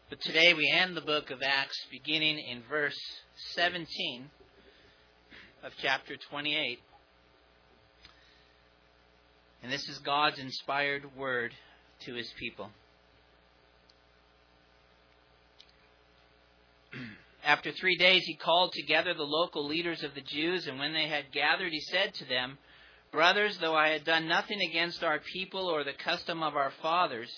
But today we end the book of Acts beginning in verse 17 of chapter 28. And this is God's inspired word to His people. After 3 days he called together the local leaders of the Jews, and when they had gathered he said to them, "Brothers, though I had done nothing against our people or the custom of our fathers,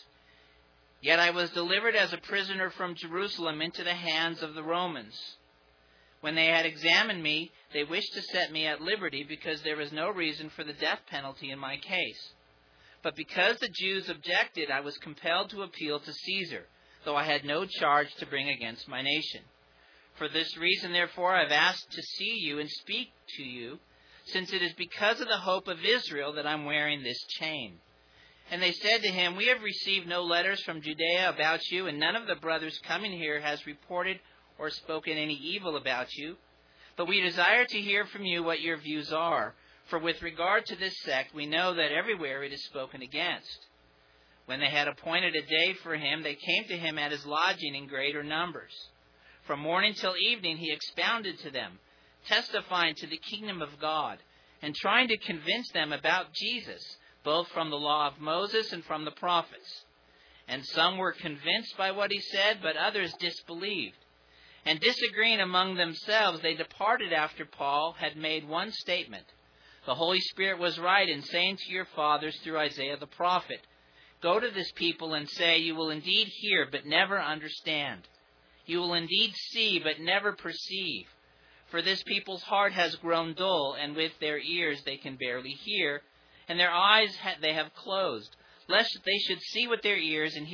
yet I was delivered as a prisoner from Jerusalem into the hands of the Romans. When they had examined me, they wished to set me at liberty because there was no reason for the death penalty in my case. But because the Jews objected, I was compelled to appeal to Caesar, though I had no charge to bring against my nation. For this reason, therefore, I have asked to see you and speak to you, since it is because of the hope of Israel that I'm wearing this chain." And they said to him, "We have received no letters from Judea about you, and none of the brothers coming here has reported or spoken any evil about you. But we desire to hear from you what your views are. For with regard to this sect, we know that everywhere it is spoken against." When they had appointed a day for him, they came to him at his lodging in greater numbers. From morning till evening he expounded to them, testifying to the kingdom of God, and trying to convince them about Jesus, both from the law of Moses and from the prophets. And some were convinced by what he said, but others disbelieved. And disagreeing among themselves, they departed after Paul had made one statement. "The Holy Spirit was right in saying to your fathers through Isaiah the prophet, 'Go to this people and say, you will indeed hear, but never understand. You will indeed see, but never perceive. For this people's heart has grown dull, and with their ears they can barely hear, and their eyes they have closed, lest they should see with their ears and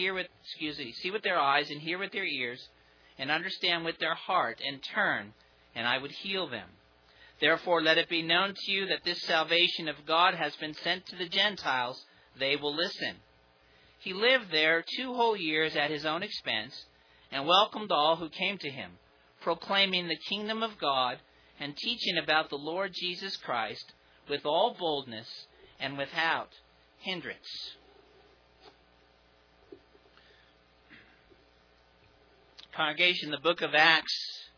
see with their eyes and hear with their ears, and understand with their heart, and turn, and I would heal them. Therefore let it be known to you that this salvation of God has been sent to the Gentiles. They will listen.' He lived there 2 whole years at his own expense, and welcomed all who came to him, proclaiming the kingdom of God and teaching about the Lord Jesus Christ with all boldness and without hindrance." Congregation, the book of Acts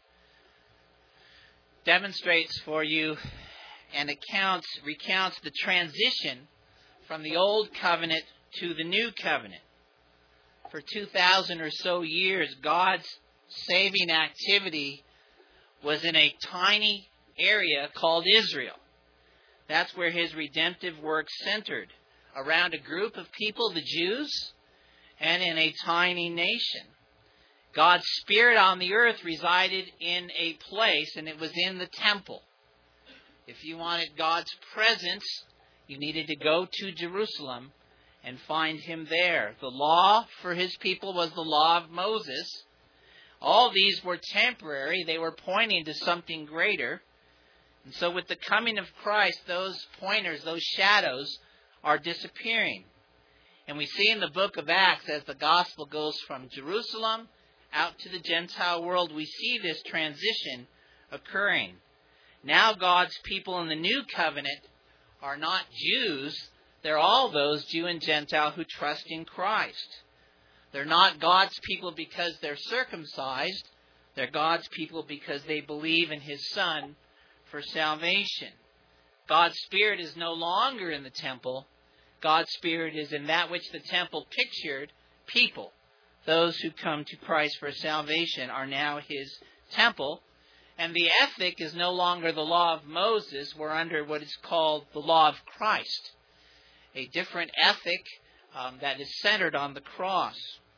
demonstrates for you and recounts the transition from the old covenant to the new covenant. For 2,000 or so years, God's saving activity was in a tiny area called Israel. That's where his redemptive work centered, around a group of people, the Jews, and in a tiny nation. God's Spirit on the earth resided in a place, and it was in the temple. If you wanted God's presence, you needed to go to Jerusalem and find him there. The law for his people was the law of Moses. All these were temporary. They were pointing to something greater. And so with the coming of Christ, those pointers, those shadows are disappearing. And we see in the book of Acts, as the gospel goes from Jerusalem out to the Gentile world, we see this transition occurring. Now God's people in the new covenant are not Jews. They're all those, Jew and Gentile, who trust in Christ. They're not God's people because they're circumcised. They're God's people because they believe in his Son for salvation. God's Spirit is no longer in the temple. God's Spirit is in that which the temple pictured, people. Those who come to Christ for salvation are now his temple. And the ethic is no longer the law of Moses. We're under what is called the law of Christ, a different ethic that is centered on the cross.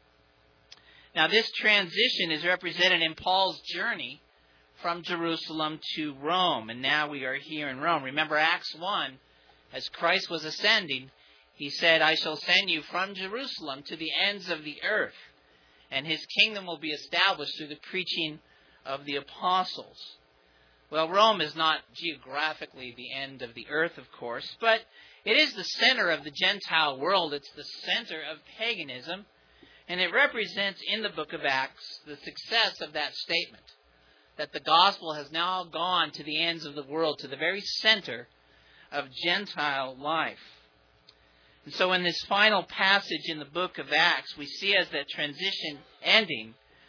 Now, this transition is represented in Paul's journey from Jerusalem to Rome, and now we are here in Rome. Remember Acts 1, as Christ was ascending, he said, "I shall send you from Jerusalem to the ends of the earth, and his kingdom will be established through the preaching of the apostles." Well, Rome is not geographically the end of the earth, of course, but it is the center of the Gentile world. It's the center of paganism, and it represents in the book of Acts the success of that statement, that the gospel has now gone to the ends of the world, to the very center of Gentile life. And so in this final passage in the book of Acts, we see as that transition ending,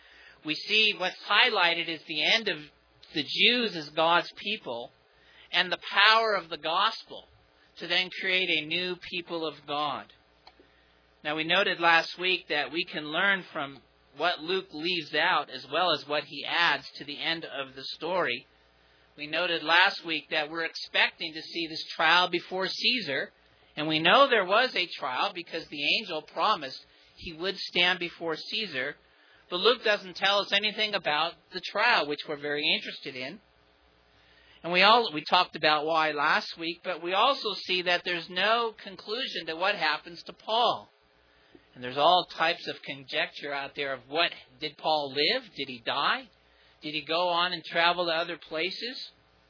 we see what's highlighted is the end of the Jews as God's people and the power of the gospel to then create a new people of God. Now, we noted last week that we can learn from what Luke leaves out as well as what he adds to the end of the story. We noted last week that we're expecting to see this trial before Caesar, and we know there was a trial because the angel promised he would stand before Caesar, but Luke doesn't tell us anything about the trial, which we're very interested in. And we talked about why last week, but we also see that there's no conclusion to what happens to Paul. And there's all types of conjecture out there of what, did Paul live? Did he die? Did he go on and travel to other places?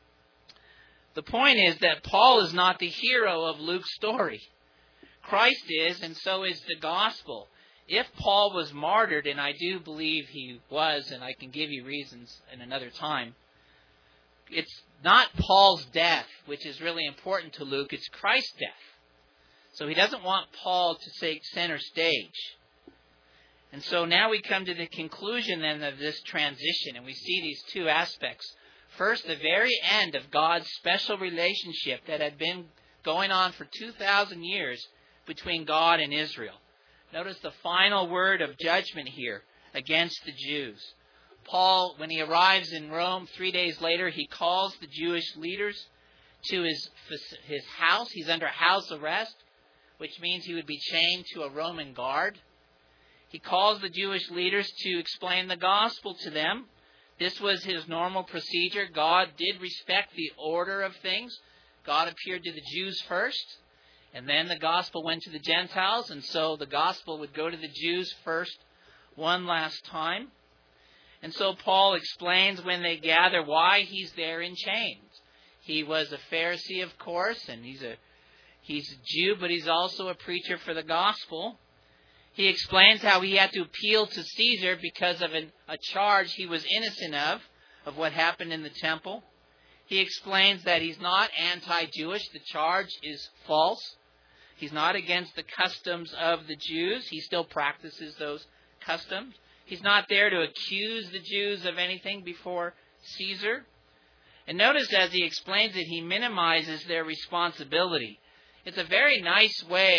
The point is that Paul is not the hero of Luke's story. Christ is, and so is the gospel. If Paul was martyred, and I do believe he was, and I can give you reasons in another time, it's not Paul's death, which is really important to Luke, it's Christ's death. So he doesn't want Paul to take center stage. And so now we come to the conclusion then of this transition, and we see these two aspects. First, the very end of God's special relationship that had been going on for 2,000 years between God and Israel. Notice the final word of judgment here against the Jews. Paul, when he arrives in Rome 3 days later, he calls the Jewish leaders to his house. He's under house arrest, which means he would be chained to a Roman guard. He calls the Jewish leaders to explain the gospel to them. This was his normal procedure. God did respect the order of things. God appeared to the Jews first, and then the gospel went to the Gentiles, and so the gospel would go to the Jews first one last time. And so Paul explains when they gather why he's there in chains. He was a Pharisee, of course, and he's a Jew, but he's also a preacher for the gospel. He explains how he had to appeal to Caesar because of a charge he was innocent of what happened in the temple. He explains that he's not anti-Jewish. The charge is false. He's not against the customs of the Jews. He still practices those customs. He's not there to accuse the Jews of anything before Caesar. And notice as he explains it, he minimizes their responsibility. It's a very nice way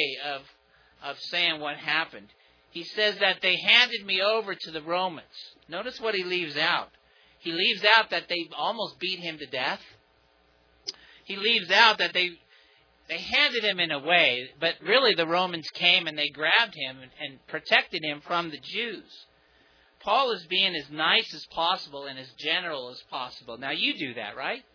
of saying what happened. He says that they handed me over to the Romans. Notice what he leaves out. He leaves out that they almost beat him to death. He leaves out that they handed him in a way, but really the Romans came and they grabbed him and protected him from the Jews. Paul is being as nice as possible and as general as possible. Now you do that, right?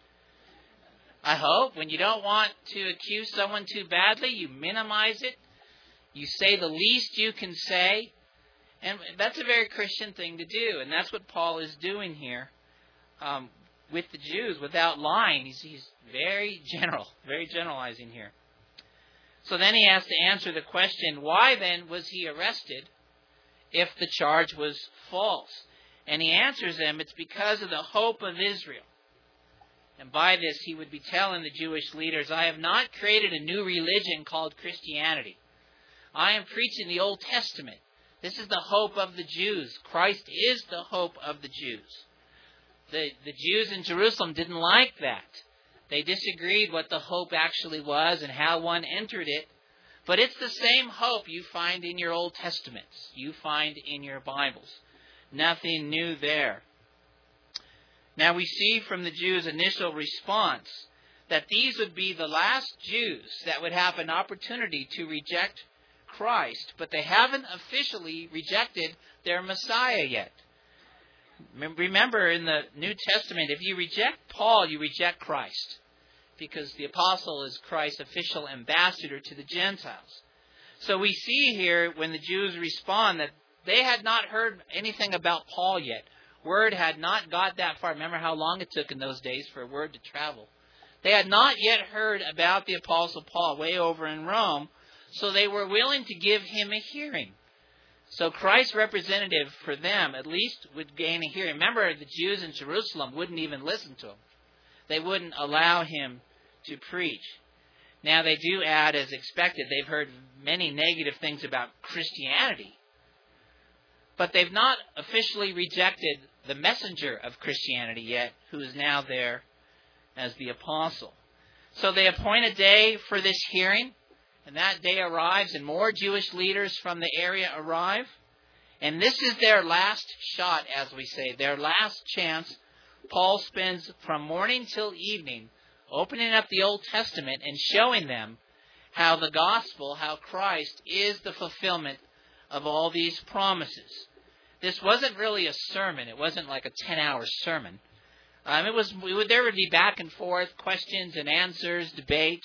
I hope. When you don't want to accuse someone too badly, you minimize it. You say the least you can say. And that's a very Christian thing to do. And that's what Paul is doing here with the Jews without lying. He's very generalizing here. So then he has to answer the question, why then was he arrested if the charge was false? And he answers them, it's because of the hope of Israel. And by this he would be telling the Jewish leaders, I have not created a new religion called Christianity. I am preaching the Old Testament. This is the hope of the Jews. Christ is the hope of the Jews. The Jews in Jerusalem didn't like that. They disagreed what the hope actually was and how one entered it. But it's the same hope you find in your Old Testaments. You find in your Bibles. Nothing new there. Now we see from the Jews' initial response that these would be the last Jews that would have an opportunity to reject Christ, but they haven't officially rejected their Messiah yet. Remember in the New Testament, if you reject Paul, you reject Christ, because the apostle is Christ's official ambassador to the Gentiles. So we see here when the Jews respond that they had not heard anything about Paul yet. Word had not got that far. Remember how long it took in those days for word to travel. They had not yet heard about the apostle Paul way over in Rome, so they were willing to give him a hearing. So Christ's representative for them at least would gain a hearing. Remember, the Jews in Jerusalem wouldn't even listen to him. They wouldn't allow him to preach. Now they do add, as expected, they've heard many negative things about Christianity. But they've not officially rejected the messenger of Christianity yet, who is now there as the apostle. So they appoint a day for this hearing, and that day arrives, and more Jewish leaders from the area arrive. And this is their last shot, as we say, their last chance. Paul spends from morning till evening opening up the Old Testament and showing them how the gospel, how Christ is the fulfillment of all these promises. This wasn't really a sermon. It wasn't like a 10-hour sermon. There would be back and forth, questions and answers, debate.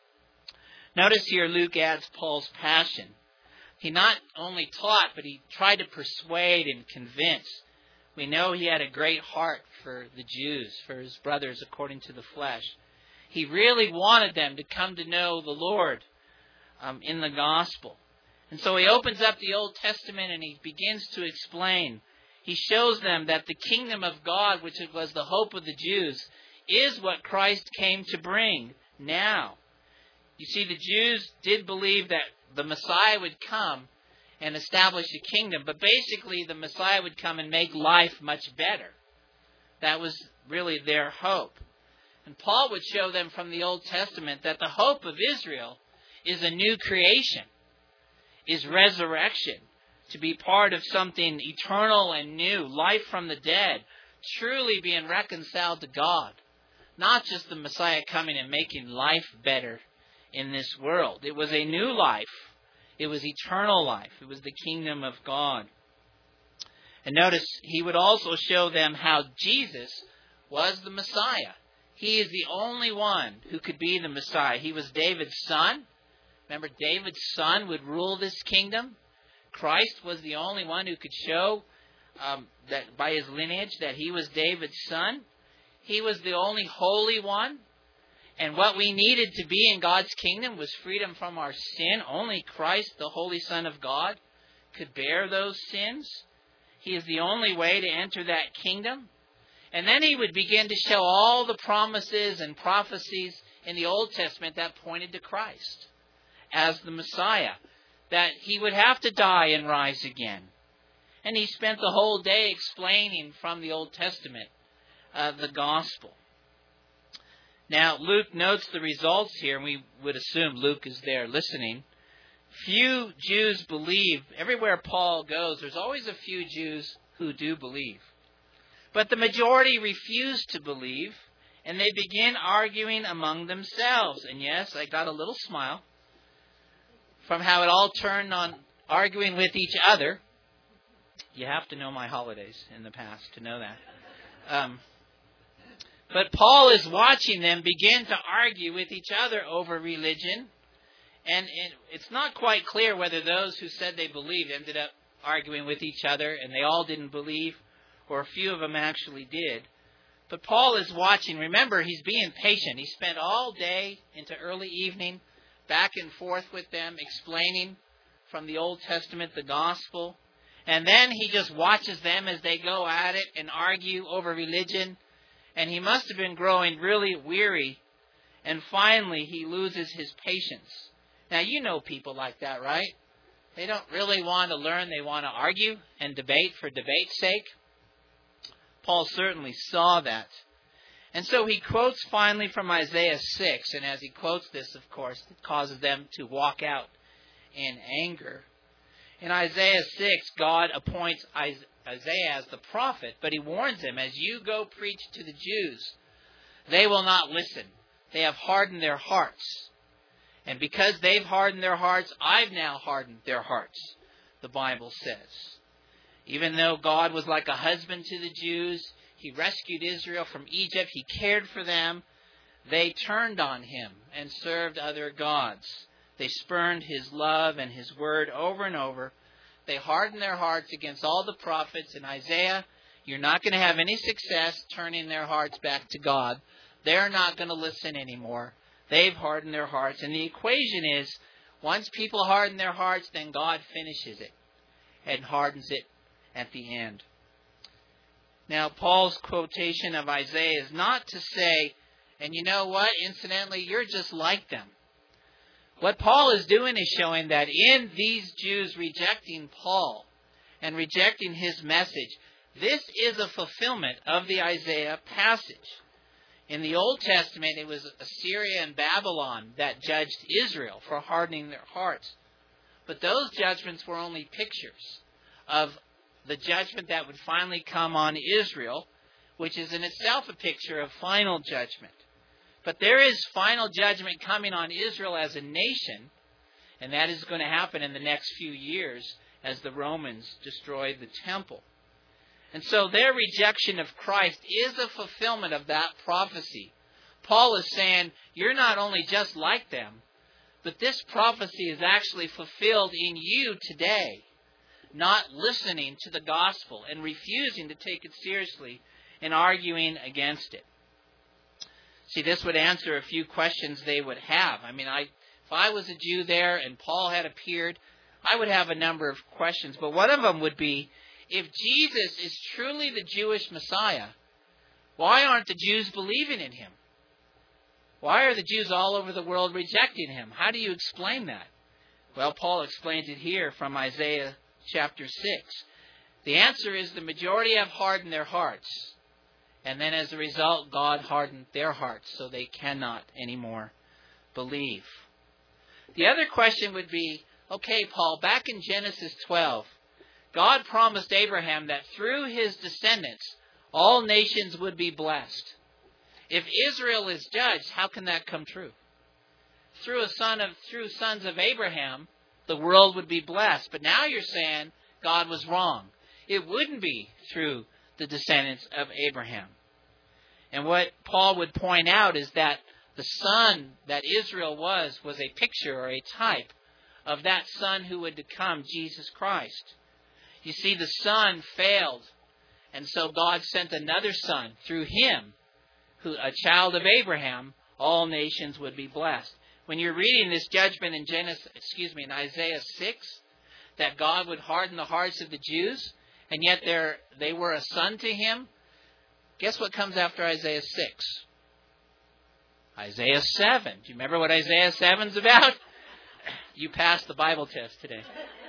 Notice here Luke adds Paul's passion. He not only taught, but he tried to persuade and convince. We know he had a great heart for the Jews, for his brothers according to the flesh. He really wanted them to come to know the Lord in the gospel. And so he opens up the Old Testament and he begins to explain. He shows them that the kingdom of God, which was the hope of the Jews, is what Christ came to bring now. You see, the Jews did believe that the Messiah would come and establish a kingdom, but basically the Messiah would come and make life much better. That was really their hope. And Paul would show them from the Old Testament that the hope of Israel is a new creation, is resurrection, to be part of something eternal and new, life from the dead, truly being reconciled to God. Not just the Messiah coming and making life better in this world. It was a new life. It was eternal life. It was the kingdom of God. And notice, he would also show them how Jesus was the Messiah. He is the only one who could be the Messiah. He was David's son. Remember, David's son would rule this kingdom. Christ was the only one who could show that by his lineage that he was David's son. He was the only holy one. And what we needed to be in God's kingdom was freedom from our sin. Only Christ, the Holy Son of God, could bear those sins. He is the only way to enter that kingdom. And then he would begin to show all the promises and prophecies in the Old Testament that pointed to Christ as the Messiah, that he would have to die and rise again. And he spent the whole day explaining from the Old Testament the gospel. Now, Luke notes the results here, and we would assume Luke is there listening. Few Jews believe. Everywhere Paul goes, there's always a few Jews who do believe. But the majority refuse to believe, and they begin arguing among themselves. And yes, I got a little smile from how it all turned on arguing with each other. You have to know my holidays in the past to know that. But Paul is watching them begin to argue with each other over religion. And it's not quite clear whether those who said they believed ended up arguing with each other and they all didn't believe, or a few of them actually did. But Paul is watching. Remember, he's being patient. He spent all day into early evening back and forth with them, explaining from the Old Testament the gospel. And then he just watches them as they go at it and argue over religion. And he must have been growing really weary. And finally, he loses his patience. Now, you know people like that, right? They don't really want to learn. They want to argue and debate for debate's sake. Paul certainly saw that. And so he quotes finally from Isaiah 6. And as he quotes this, of course, it causes them to walk out in anger. In Isaiah 6, God appoints Isaiah as the prophet, but he warns him, as you go preach to the Jews, they will not listen. They have hardened their hearts. And because they've hardened their hearts, I've now hardened their hearts, the Bible says. Even though God was like a husband to the Jews, he rescued Israel from Egypt, he cared for them, they turned on him and served other gods. They spurned his love and his word over and over. They hardened their hearts against all the prophets. In Isaiah, you're not going to have any success turning their hearts back to God. They're not going to listen anymore. They've hardened their hearts. And the equation is, once people harden their hearts, then God finishes it and hardens it at the end. Now, Paul's quotation of Isaiah is not to say, and you know what, incidentally, you're just like them. What Paul is doing is showing that in these Jews rejecting Paul, and rejecting his message. This is a fulfillment of the Isaiah passage. In the Old Testament, it was Assyria and Babylon that judged Israel for hardening their hearts. But those judgments were only pictures of the judgment that would finally come on Israel, which is in itself a picture of final judgment. But there is final judgment coming on Israel as a nation, and that is going to happen in the next few years as the Romans destroy the temple. And so their rejection of Christ is a fulfillment of that prophecy. Paul is saying, you're not only just like them, but this prophecy is actually fulfilled in you today, not listening to the gospel and refusing to take it seriously and arguing against it. See, this would answer a few questions they would have. I mean, if I was a Jew there and Paul had appeared, I would have a number of questions. But one of them would be, if Jesus is truly the Jewish Messiah, why aren't the Jews believing in him? Why are the Jews all over the world rejecting him? How do you explain that? Well, Paul explains it here from Isaiah chapter 6. The answer is the majority have hardened their hearts. And then as a result, God hardened their hearts so they cannot anymore believe. The other question would be, okay, Paul, back in Genesis 12, God promised Abraham that through his descendants, all nations would be blessed. If Israel is judged, how can that come true? Through sons of Abraham, the world would be blessed. But now you're saying God was wrong. It wouldn't be through the descendants of Abraham. And what Paul would point out is that the son that Israel was a picture or a type of that son who would become Jesus Christ. You see, the son failed, and so God sent another son through him, who a child of Abraham, all nations would be blessed. When you're reading this judgment in Isaiah 6, that God would harden the hearts of the Jews, and yet they were a son to him, guess what comes after Isaiah 6? Isaiah 7. Do you remember what Isaiah 7's about? You passed the Bible test today.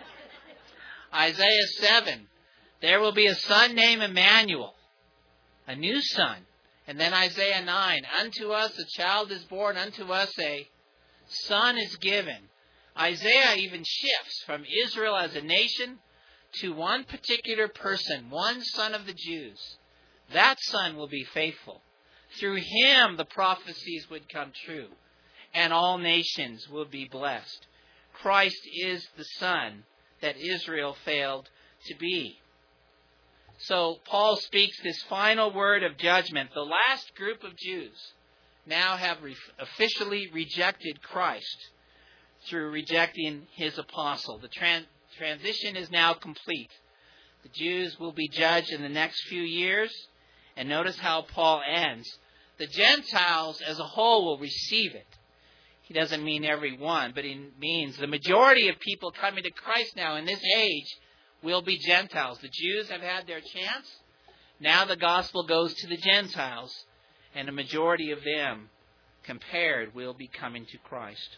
Isaiah 7. There will be a son named Emmanuel, a new son. And then Isaiah 9. Unto us a child is born, unto us a son is given. Isaiah even shifts from Israel as a nation to one particular person, one son of the Jews. That son will be faithful. Through him the prophecies would come true, and all nations will be blessed. Christ is the son that Israel failed to be. So Paul speaks this final word of judgment. The last group of Jews now have officially rejected Christ through rejecting his apostle. The transition is now complete. The Jews will be judged in the next few years. And notice how Paul ends. The Gentiles as a whole will receive it. He doesn't mean every one, but he means the majority of people coming to Christ now in this age will be Gentiles. The Jews have had their chance. Now the gospel goes to the Gentiles, and a majority of them, compared, will be coming to Christ.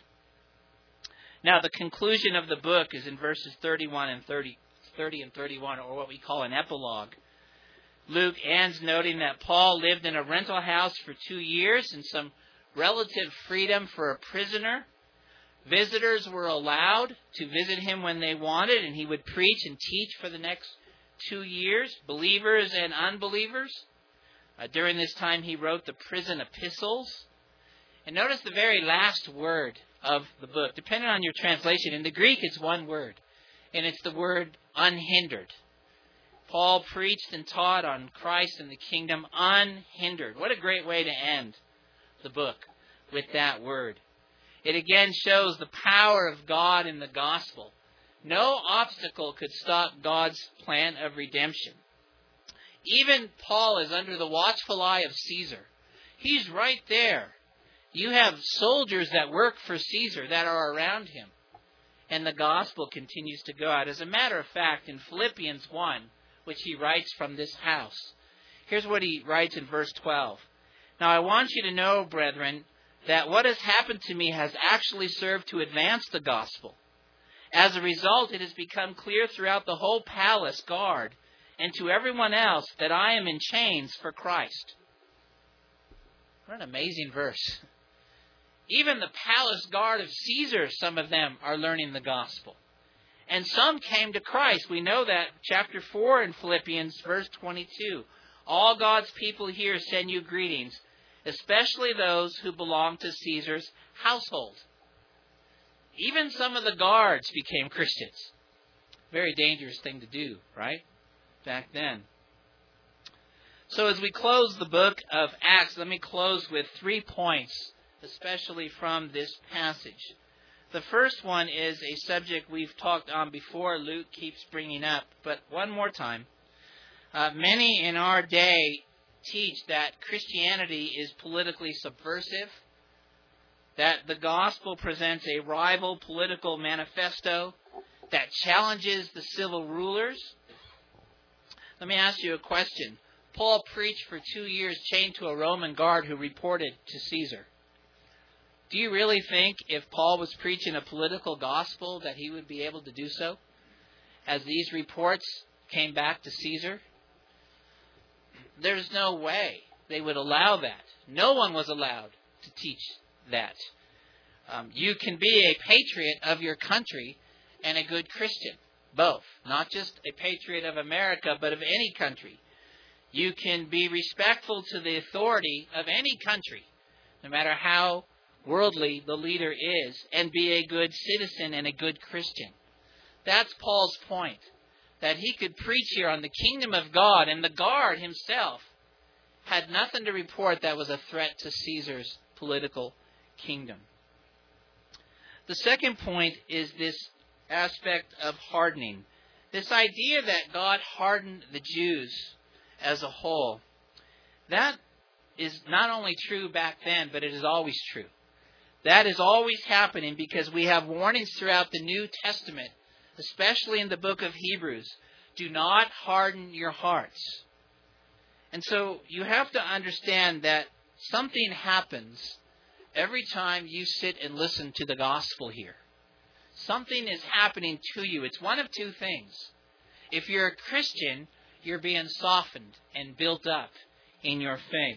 Now the conclusion of the book is in verses 30 and 31, or what we call an epilogue. Luke ends noting that Paul lived in a rental house for 2 years in some relative freedom for a prisoner. Visitors were allowed to visit him when they wanted, and he would preach and teach for the next 2 years, believers and unbelievers. During this time, he wrote the prison epistles. And notice the very last word of the book. Depending on your translation, in the Greek, it's one word, and it's the word unhindered. Paul preached and taught on Christ and the kingdom unhindered. What a great way to end the book with that word. It again shows the power of God in the gospel. No obstacle could stop God's plan of redemption. Even Paul is under the watchful eye of Caesar. He's right there. You have soldiers that work for Caesar that are around him. And the gospel continues to go out. As a matter of fact, in Philippians 1, which he writes from this house, here's what he writes in verse 12. Now I want you to know, brethren, that what has happened to me has actually served to advance the gospel, As a result, it has become clear throughout the whole palace guard and to everyone else that I am in chains for Christ. What an amazing verse. Even the palace guard of Caesar, some of them are learning the gospel. And some came to Christ. We know that. Chapter 4 in Philippians, verse 22. All God's people here send you greetings, especially those who belong to Caesar's household. Even some of the guards became Christians. Very dangerous thing to do, right? Back then. So as we close the book of Acts, let me close with 3 points, especially from this passage. The first one is a subject we've talked on before, Luke keeps bringing up, but one more time. Many in our day teach that Christianity is politically subversive, that the gospel presents a rival political manifesto that challenges the civil rulers. Let me ask you a question. Paul preached for 2 years chained to a Roman guard who reported to Caesar. Do you really think if Paul was preaching a political gospel that he would be able to do so? As these reports came back to Caesar? There's no way they would allow that. No one was allowed to teach that. You can be a patriot of your country and a good Christian. Both. Not just a patriot of America, but of any country. You can be respectful to the authority of any country, no matter how worldly the leader is, and be a good citizen and a good Christian. That's Paul's point. That he could preach here on the kingdom of God, and the guard himself had nothing to report that was a threat to Caesar's political kingdom. The second point is this aspect of hardening. This idea that God hardened the Jews as a whole. That is not only true back then, but it is always true. That is always happening because we have warnings throughout the New Testament, especially in the book of Hebrews. Do not harden your hearts. And so you have to understand that something happens every time you sit and listen to the gospel here. Something is happening to you. It's one of two things. If you're a Christian, you're being softened and built up in your faith.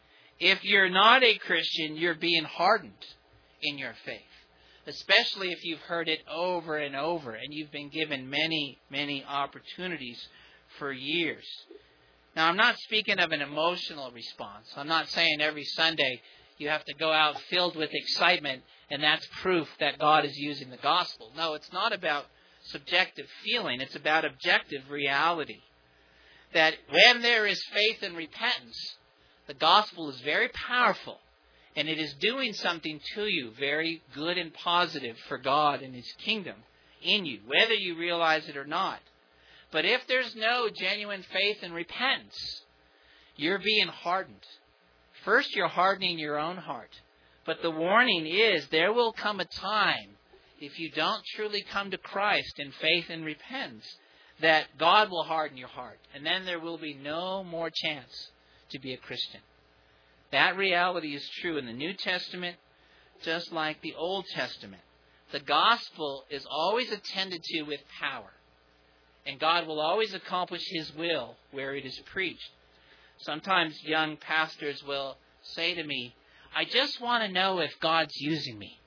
If you're not a Christian, you're being hardened in your faith. Especially if you've heard it over and over and you've been given many, many opportunities for years. Now, I'm not speaking of an emotional response. I'm not saying every Sunday you have to go out filled with excitement and that's proof that God is using the gospel. No, it's not about subjective feeling. It's about objective reality. That when there is faith and repentance, the gospel is very powerful. And it is doing something to you very good and positive for God and His kingdom in you, whether you realize it or not. But if there's no genuine faith and repentance, you're being hardened. First, you're hardening your own heart. But the warning is there will come a time, if you don't truly come to Christ in faith and repentance, that God will harden your heart. And then there will be no more chance to be a Christian. That reality is true in the New Testament, just like the Old Testament. The gospel is always attended to with power. And God will always accomplish His will where it is preached. Sometimes young pastors will say to me, I just want to know if God's using me.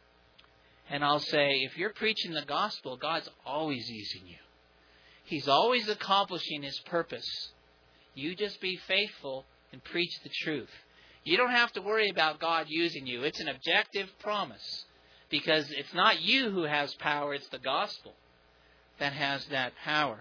And I'll say, if you're preaching the gospel, God's always using you. He's always accomplishing His purpose. You just be faithful and preach the truth. You don't have to worry about God using you. It's an objective promise. Because it's not you who has power, it's the gospel that has that power.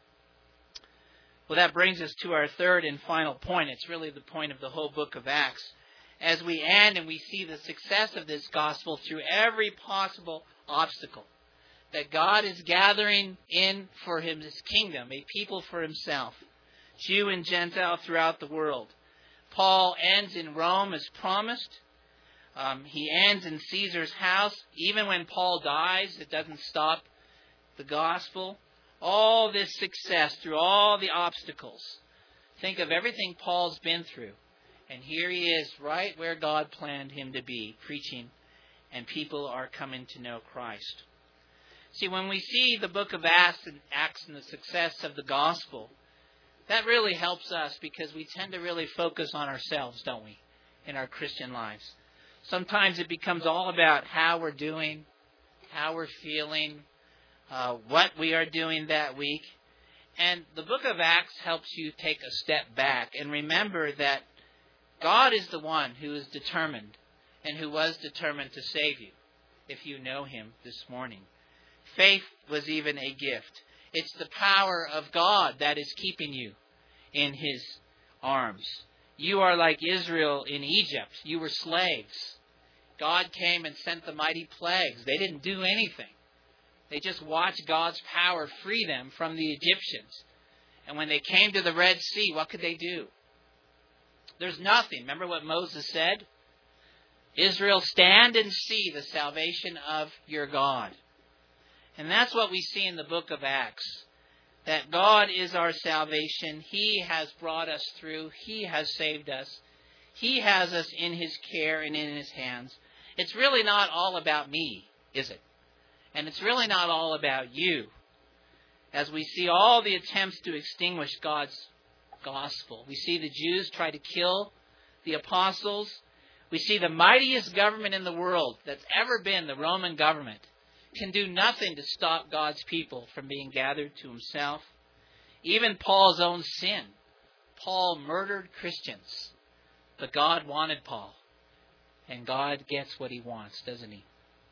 Well, that brings us to our third and final point. It's really the point of the whole book of Acts. As we end and we see the success of this gospel through every possible obstacle. That God is gathering in for His kingdom, a people for Himself. Jew and Gentile throughout the world. Paul ends in Rome as promised. He ends in Caesar's house. Even when Paul dies, it doesn't stop the gospel. All this success through all the obstacles. Think of everything Paul's been through. And here he is right where God planned him to be, preaching. And people are coming to know Christ. See, when we see the book of Acts and the success of the gospel, that really helps us because we tend to really focus on ourselves, don't we, in our Christian lives. Sometimes it becomes all about how we're doing, how we're feeling, what we are doing that week. And the book of Acts helps you take a step back and remember that God is the one who is determined and who was determined to save you if you know Him this morning. Faith was even a gift. It's the power of God that is keeping you in His arms. You are like Israel in Egypt. You were slaves. God came and sent the mighty plagues. They didn't do anything. They just watched God's power free them from the Egyptians. And when they came to the Red Sea, what could they do? There's nothing. Remember what Moses said? Israel, stand and see the salvation of your God. And that's what we see in the book of Acts. That God is our salvation. He has brought us through. He has saved us. He has us in His care and in His hands. It's really not all about me, is it? And it's really not all about you. As we see all the attempts to extinguish God's gospel. We see the Jews try to kill the apostles. We see the mightiest government in the world that's ever been, the Roman government, can do nothing to stop God's people from being gathered to Himself. Even Paul's own sin. Paul murdered Christians. But God wanted Paul. And God gets what He wants, doesn't He?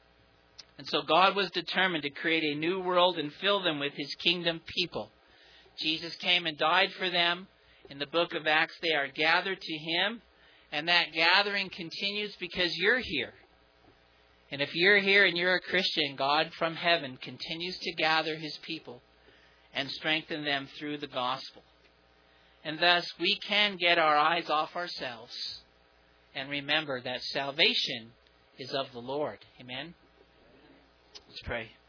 And so God was determined to create a new world and fill them with His kingdom people. Jesus came and died for them. In the book of Acts, they are gathered to Him. And that gathering continues because you're here. And if you're here and you're a Christian, God from heaven continues to gather His people and strengthen them through the gospel. And thus, we can get our eyes off ourselves and remember that salvation is of the Lord. Amen? Let's pray.